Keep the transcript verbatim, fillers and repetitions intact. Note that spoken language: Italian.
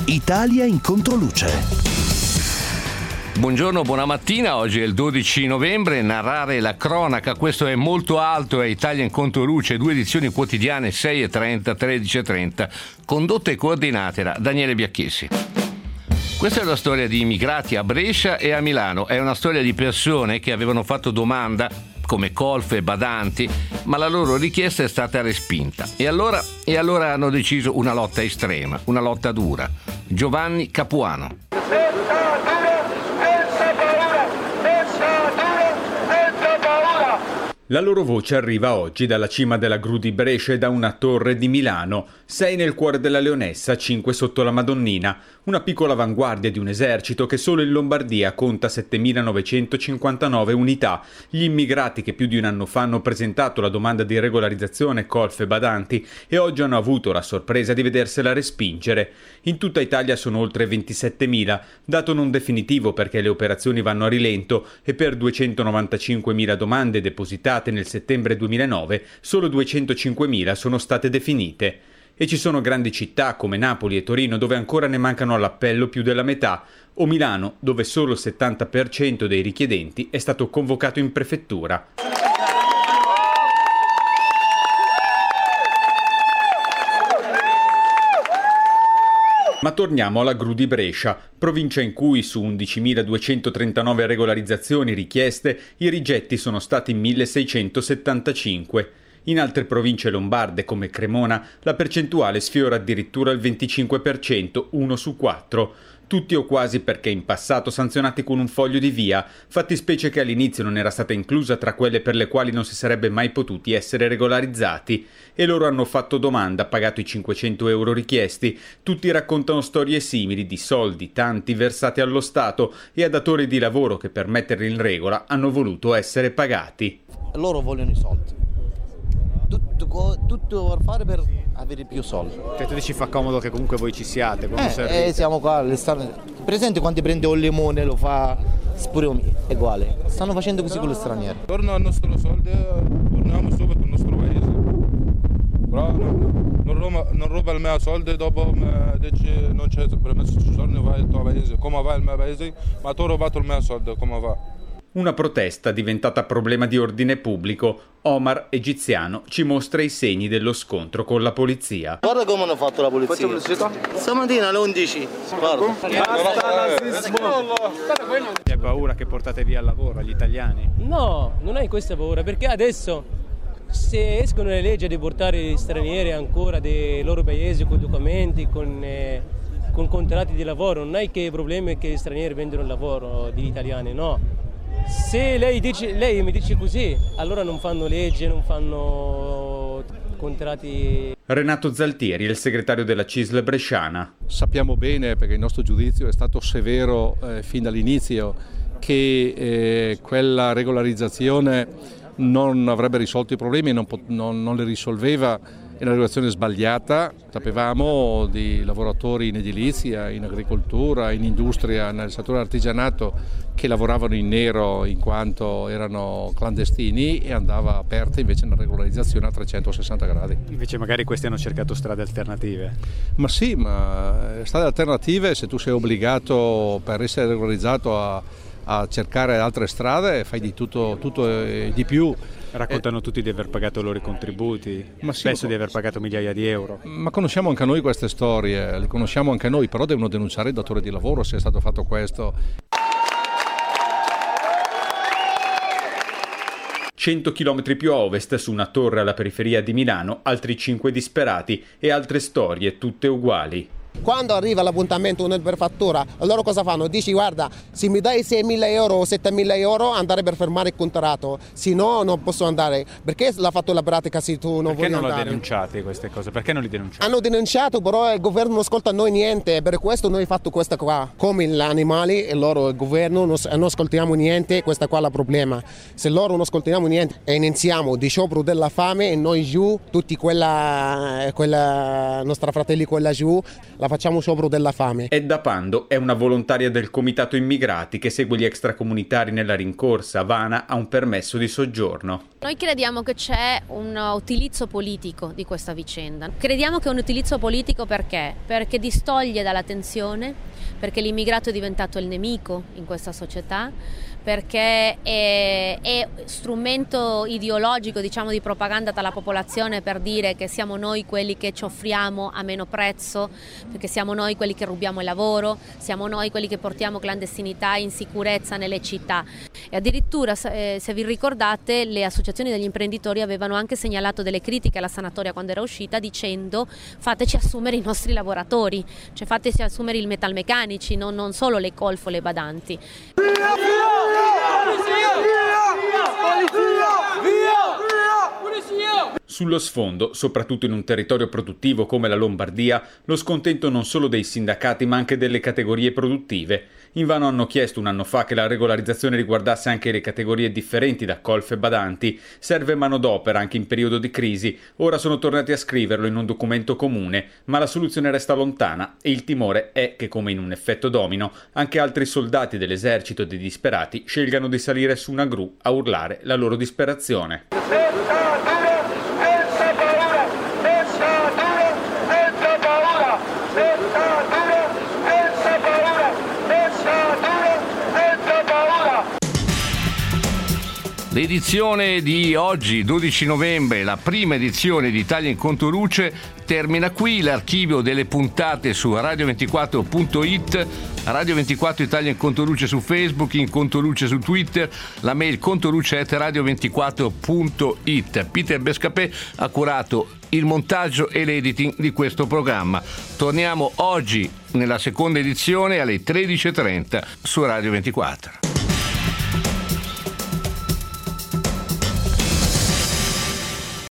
Italia in controluce. Buongiorno, buona mattina. Oggi è il dodici novembre. Narrare la cronaca, questo è Molto Alto, è Italia in controluce, due edizioni quotidiane, sei e trenta, tredici e trenta, condotte e coordinate da Daniele Biacchessi. Questa è la storia di immigrati a Brescia e a Milano. È una storia di persone che avevano fatto domanda, come colf e badanti, ma la loro richiesta è stata respinta. E allora, e allora hanno deciso una lotta estrema, una lotta dura. Giovanni Capuano. La loro voce arriva oggi dalla cima della gru di Brescia e da una torre di Milano, sei nel cuore della Leonessa, cinque sotto la Madonnina, una piccola avanguardia di un esercito che solo in Lombardia conta settemilanovecentocinquantanove unità, gli immigrati che più di un anno fa hanno presentato la domanda di regolarizzazione colf e badanti e oggi hanno avuto la sorpresa di vedersela respingere. In tutta Italia sono oltre ventisettemila, dato non definitivo perché le operazioni vanno a rilento e per duecentonovantacinquemila domande depositate nel settembre duemilanove, solo duecentocinquemila sono state definite. E ci sono grandi città come Napoli e Torino dove ancora ne mancano all'appello più della metà, o Milano dove solo il settanta per cento dei richiedenti è stato convocato in prefettura. Ma torniamo alla gru di Brescia, provincia in cui su undicimiladuecentotrentanove regolarizzazioni richieste i rigetti sono stati milleseicentosettantacinque. In altre province lombarde come Cremona la percentuale sfiora addirittura il venticinque per cento, uno su quattro. Tutti o quasi perché in passato sanzionati con un foglio di via, fattispecie che all'inizio non era stata inclusa tra quelle per le quali non si sarebbe mai potuti essere regolarizzati. E loro hanno fatto domanda, pagato i cinquecento euro richiesti. Tutti raccontano storie simili di soldi, tanti versati allo Stato e a datori di lavoro che per metterli in regola hanno voluto essere pagati. Loro vogliono i soldi. Tutto, tutto per fare per avere più soldi. Cioè, tu dici fa comodo che comunque voi ci siate, eh, eh, siamo qua, presente quando prende un limone lo fa pure è uguale. Stanno facendo così con gli stranieri. Torna al nostro soldi, torniamo subito al nostro paese. Però non, non, ruba, non ruba il mio soldi, dopo mi dice non c'è permesso di giorni, vai al tuo paese. Come va il mio paese? Ma tu hai rubato il mio soldi, come va? Una protesta diventata problema di ordine pubblico. Omar, egiziano, ci mostra i segni dello scontro con la polizia. Guarda come hanno fatto la polizia. Stamattina alle undici. Guarda. Hai paura che portate via il lavoro agli italiani? No, non hai questa paura, perché adesso se escono le leggi di portare gli stranieri ancora dei loro paesi con documenti, con, eh, con contratti di lavoro, non hai che problemi che gli stranieri vendono il lavoro degli italiani, no. Se lei, dice, lei mi dice così, allora non fanno legge, non fanno contratti. Renato Zaltieri è il segretario della C I S L bresciana. Sappiamo bene, perché il nostro giudizio è stato severo eh, fin dall'inizio, che eh, quella regolarizzazione non avrebbe risolto i problemi, non, non, non li risolveva. È una regolazione sbagliata, sapevamo di lavoratori in edilizia, in agricoltura, in industria, nel settore artigianato che lavoravano in nero in quanto erano clandestini e andava aperta invece una regolarizzazione a trecentosessanta gradi. Invece magari questi hanno cercato strade alternative. Ma sì, ma strade alternative, se tu sei obbligato per essere regolarizzato a, a cercare altre strade, fai di tutto, tutto e di più. Raccontano eh, tutti di aver pagato i loro contributi, ma sì, spesso di aver pagato migliaia di euro. Ma conosciamo anche noi queste storie, le conosciamo anche noi, però devono denunciare il datore di lavoro se è stato fatto questo. cento chilometri più a ovest, su una torre alla periferia di Milano, altri cinque disperati e altre storie tutte uguali. Quando arriva l'appuntamento nel prefettura, loro cosa fanno? Dici guarda, se mi dai seimila euro o settemila euro andare per fermare il contratto, se no non posso andare. Perché l'ha fatto la pratica se tu non Perché vuoi non andare? Perché non le denunciate queste cose? Perché non li denunciate? Hanno denunciato, però il governo non ascolta noi niente, per questo noi abbiamo fatto questa qua. Come gli animali e loro, il governo, non, non ascoltiamo niente, questo qua è il problema. Se loro non ascoltiamo niente e iniziamo di sciopero della fame e noi giù, tutti quella, quella nostra fratelli quella giù, la la facciamo sciopero della fame. Edda Pando è una volontaria del Comitato Immigrati che segue gli extracomunitari nella rincorsa. Vana ha un permesso di soggiorno. Noi crediamo che c'è un utilizzo politico di questa vicenda. Crediamo che è un utilizzo politico perché? Perché distoglie dalla tensione, perché l'immigrato è diventato il nemico in questa società, perché è, è strumento ideologico, diciamo, di propaganda tra la popolazione per dire che siamo noi quelli che ci offriamo a meno prezzo, perché siamo noi quelli che rubiamo il lavoro, siamo noi quelli che portiamo clandestinità e insicurezza nelle città. E addirittura, se vi ricordate, le associazioni degli imprenditori avevano anche segnalato delle critiche alla sanatoria quando era uscita, dicendo fateci assumere i nostri lavoratori, cioè fateci assumere i metalmeccanici, non, non solo le colf o le badanti. Sullo sfondo, soprattutto in un territorio produttivo come la Lombardia, lo scontento non solo dei sindacati ma anche delle categorie produttive. Invano hanno chiesto un anno fa che la regolarizzazione riguardasse anche le categorie differenti da colf e badanti. Serve manodopera anche in periodo di crisi. Ora sono tornati a scriverlo in un documento comune, ma la soluzione resta lontana e il timore è che, come in un effetto domino, anche altri soldati dell'esercito dei disperati scelgano di salire su una gru a urlare la loro disperazione. L'edizione di oggi, dodici novembre, la prima edizione di Italia in Conto Luce, termina qui. L'archivio delle puntate su radio ventiquattro punto it, Radio ventiquattro Italia in Conto Luce su Facebook, in Conto Luce su Twitter, la mail contoluce at radio ventiquattro punto it. Peter Bescapè ha curato il montaggio e l'editing di questo programma. Torniamo oggi nella seconda edizione alle tredici e trenta su Radio ventiquattro.